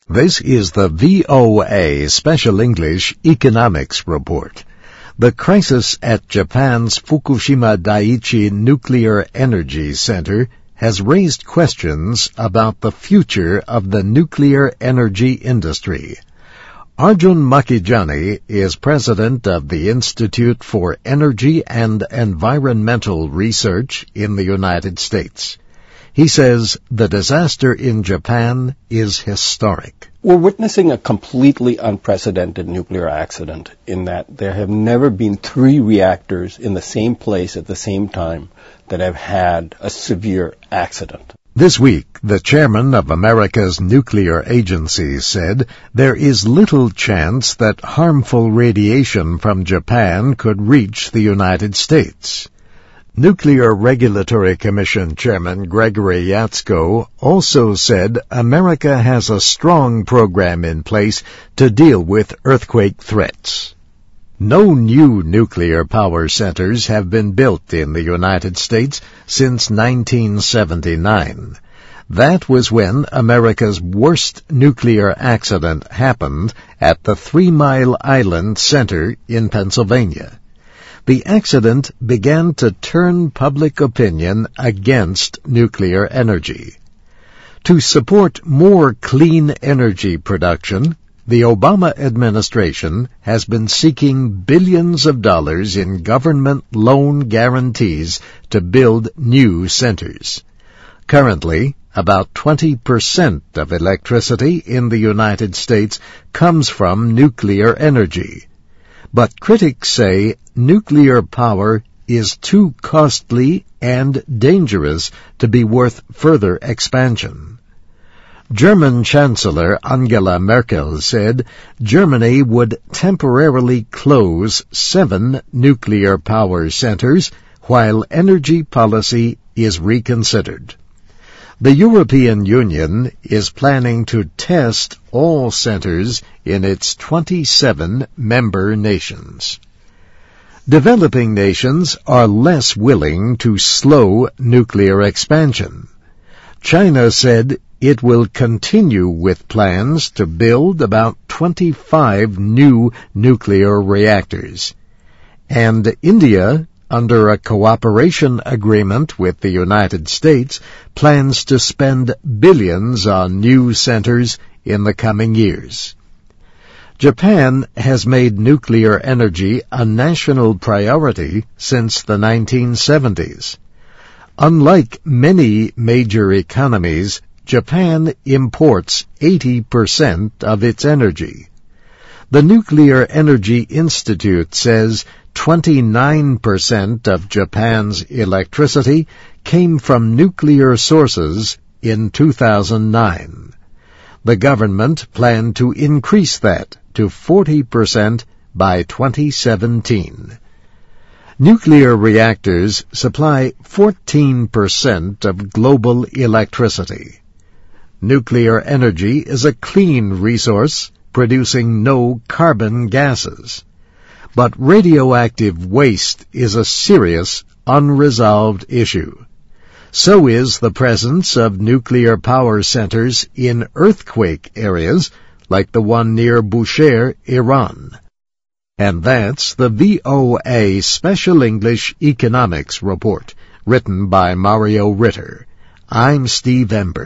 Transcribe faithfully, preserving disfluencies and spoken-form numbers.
This is the V O A Special English Economics Report. The crisis at Japan's Fukushima Daiichi Nuclear Energy Center has raised questions about the future of the nuclear energy industry. Arjun Makhijani is president of the Institute for Energy and Environmental Research in the United States. He says the disaster in Japan is historic. We're witnessing a completely unprecedented nuclear accident in that there have never been three reactors in the same place at the same time that have had a severe accident. This week, the chairman of America's nuclear agency said there is little chance that harmful radiation from Japan could reach the United States. Nuclear Regulatory Commission Chairman Gregory Yatsko also said America has a strong program in place to deal with earthquake threats. No new nuclear power centers have been built in the United States since nineteen seventy-nine. That was when America's worst nuclear accident happened at the Three Mile Island Center in Pennsylvania. The accident began to turn public opinion against nuclear energy. To support more clean energy production, the Obama administration has been seeking billions of dollars in government loan guarantees to build new centers. Currently, about twenty percent of electricity in the United States comes from nuclear energy. But critics say nuclear power is too costly and dangerous to be worth further expansion. German Chancellor Angela Merkel said Germany would temporarily close seven nuclear power centers while energy policy is reconsidered. The European Union is planning to test all centers in its twenty-seven member nations. Developing nations are less willing to slow nuclear expansion. China said it will continue with plans to build about twenty-five new nuclear reactors. And India, under a cooperation agreement with the United States, plans to spend billions on new centers in the coming years. Japan has made nuclear energy a national priority since the nineteen seventies. Unlike many major economies, Japan imports eighty percent of its energy. The Nuclear Energy Institute says twenty-nine percent of Japan's electricity came from nuclear sources in two thousand nine. The government planned to increase that to forty percent by twenty seventeen. Nuclear reactors supply fourteen percent of global electricity. Nuclear energy is a clean resource, producing no carbon gases. But radioactive waste is a serious, unresolved issue. So is the presence of nuclear power centers in earthquake areas, like the one near Bushehr, Iran. And that's the V O A Special English Economics Report, written by Mario Ritter. I'm Steve Ember.